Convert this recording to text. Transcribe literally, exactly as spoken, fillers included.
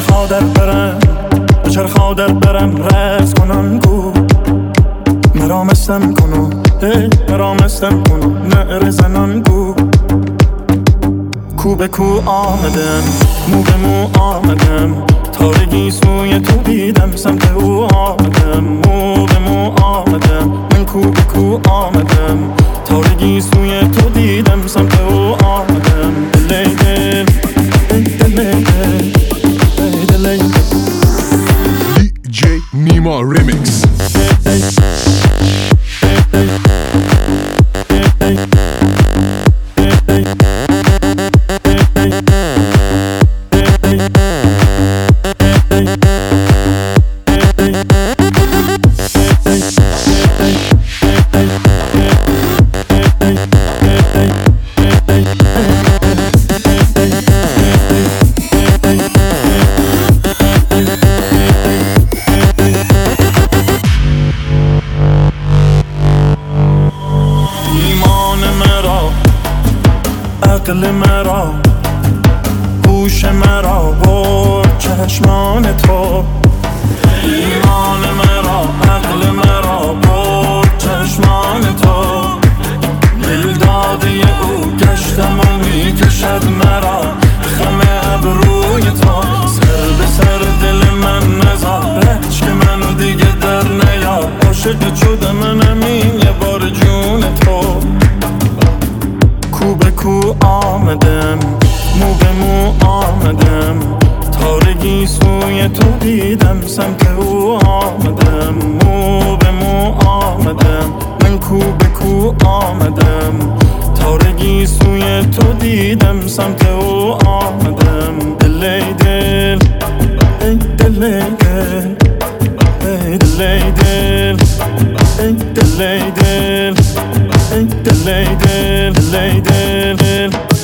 چرخا در برم به چرخا در برم رز کنن گو مرا مستم کنو ای مرا مستم کنو نعره زنن گو کو به کو آمدم مو به مو آمدم تارگی سوی تو دیدم سمت او آمدم مو به مو آمدم من کو به کو آمدم تارگی سوی تو دیدم سمت او آمدم دلی دل دلی دل دلی دل دی جی نیما ریمیکس. عقل مرا گوش مرا برد چشمان تو ایمان مرا عقل مرا برد چشمان تو دل داده او گشتم و می کشد مرا خم ابروی تو سر به سر دل من نزار که منو دیگه در نیار عاشق شده منم این یه بار جون تو کو به کو آمدم مو به مو آمدم تارگی سوی تو دیدم سمت او آمدم مو به مو آمدم من کو به کو آمدم تارگی سوی تو دیدم سمت او آمدم دلی دل ای دلی دل ای دلی دل ای دلی دل ای دلی دل دلی دل